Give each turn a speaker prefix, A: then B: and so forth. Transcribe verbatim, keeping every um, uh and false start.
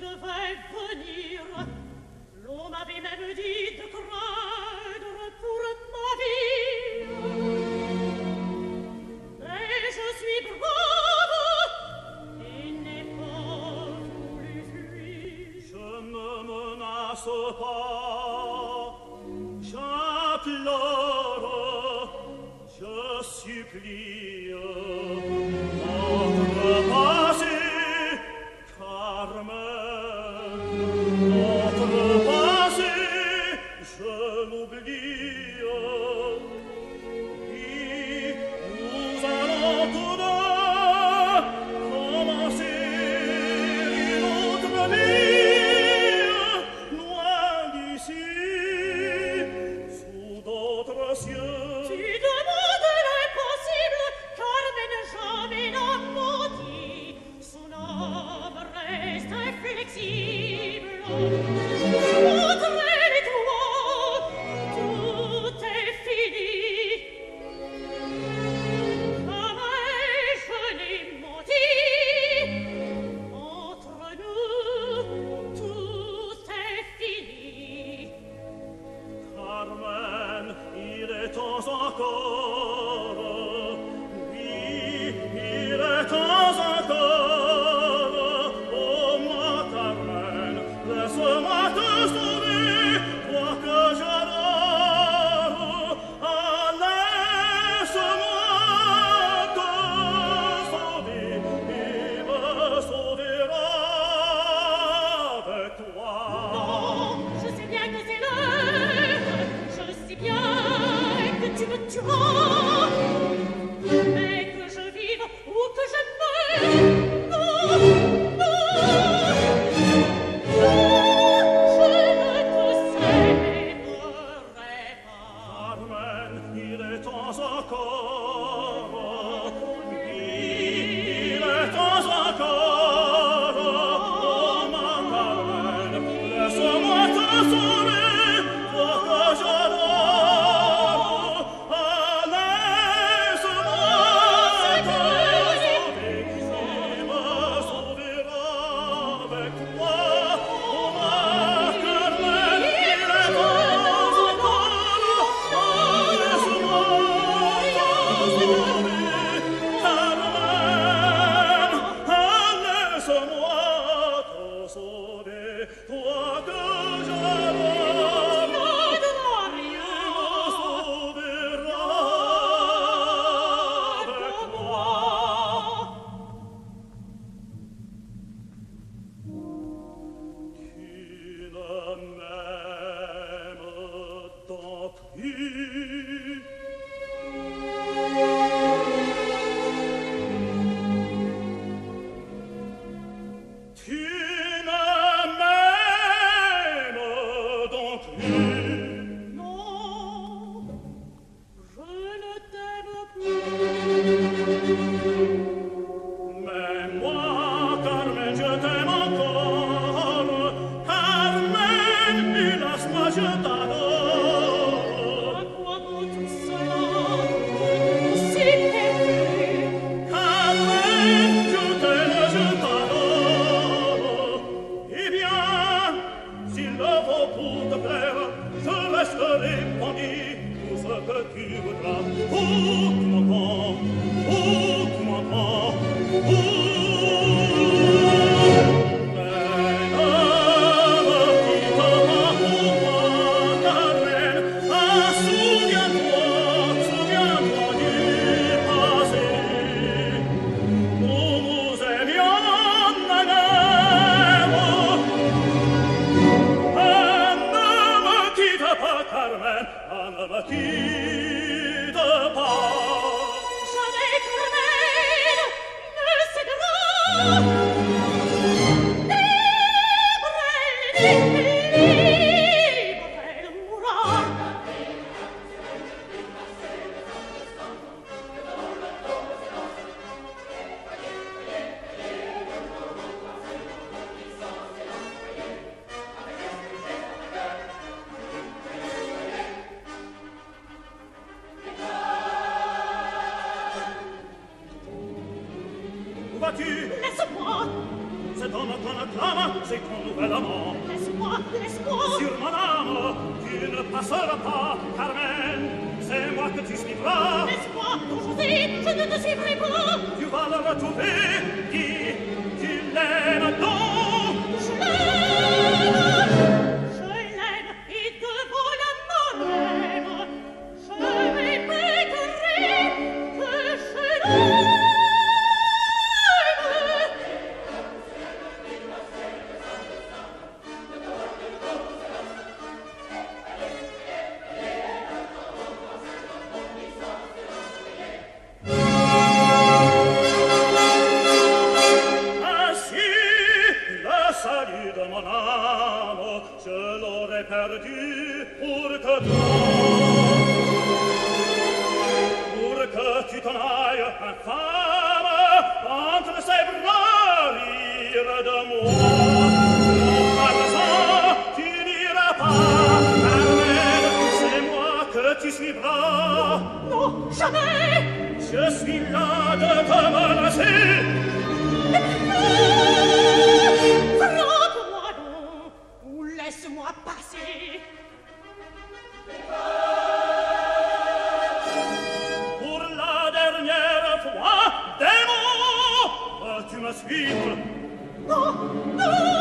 A: devais venir. L'on m'avait même dit de craindre pour ma vie. Mais je suis brave et n'ai pas voulu fuir.
B: Je ne menace pas, j'implore, je supplie. Notre passé, Carmen, notre passé, je l'oublie. Et nous allons tous deux commencer une autre vie, loin d'ici, sous d'autres cieux.
A: Tu demandes l'impossible, Carmen jamais n'a menti. Son âme reste inflexible. Entre elle et toi, tout est fini. Jamais je n'ai menti. Entre nous, tout est fini.
B: Carmen, il est temps encore, oui, il est temps encore. Oh, ma Carmen, laisse-moi te sauver, toi que j'adore. Ah, laisse-moi te sauver, il me sauvera avec toi.
A: Non, je sais bien que c'est l'heure. Je sais bien que tu me tueras. Mais que je vive ou que je meure. Non, non, non, je ne te séparerai pas.
B: Carmen, il est temps encore, il est temps encore. Oh, ma Carmen, laisse-moi te sauver, toi que j'adore. Ah, laisse-moi te sauver, il me sauvera avec toi. Oh, ma Carmen, il est temps encore. Ah, laisse-moi te sauver, Carmen. Ah, laisse-moi te sauver, toi que j'adore. Il me sauvera avec moi. Tu ne m'aimes donc plus. Tu ne m'aimes donc plus.
A: Non, je ne t'aime plus.
B: Mais moi, Carmen, je t'aime encore. Carmen, hélas-moi, je t'adore.
A: À quoi bon tout cela? Je ne sais plus.
B: Carmen, je t'aime, je t'adore. Eh bien, s'il le faut pour te plaire, je laisserai pendir tout ce que tu voudras. Oh, tu m'entends, oh, tu m'entends, oh. Mais ne me quitte pas pour moi, Carmen. Ah, souviens-toi, souviens-toi du passé. Nous nous aimions naguère. Ah, ne me quitte pas, Carmen. Ah, ne me quitte pas.
A: Jamais Carmen ne cédera. Libre, elle, libre, elle mourra.
B: Où vas-tu?
A: Laisse-moi.
B: cet homme qu'on acclame, c'est ton nouvel amant.
A: Laisse-moi, laisse-moi.
B: Sur mon âme, tu ne passeras pas, Carmen, c'est moi que tu suivras.
A: Laisse-moi, José, je ne te suivrai pas.
B: Tu vas le retrouver, dis, tu l'aimes donc.
A: Je l'aime, je l'aime, et devant la mort, je répéterai que je l'aime. Je l'aurais perdu pour que toi, pour que tu t'en ailles infâme entre ses bras rire de moi. Non, par ça, tu n'iras pas, Carmen, c'est moi que tu suivras. Non, jamais.
B: Je suis là de te menacer.
A: Frappe-moi donc, ou laisse-moi passer.
B: Pour la dernière fois, démon, vas-tu me suivre?
A: Non, non.